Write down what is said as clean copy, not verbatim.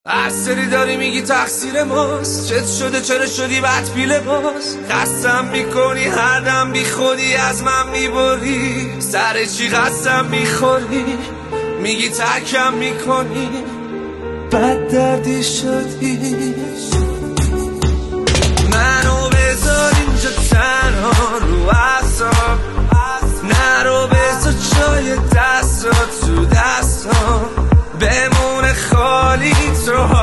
هر سری داری میگی تقصیر ماست، چت شده چرا شدی بد پیله باز. قسم میکنی هر دم بی خودی از من میبری، سر چی قسم میخوری میگی ترکم میکنی، بد دردی شدی. منو بذار اینجا تنها رو اعصاب، نرو بذار جای دستات تو دستام، بمونه خالی تو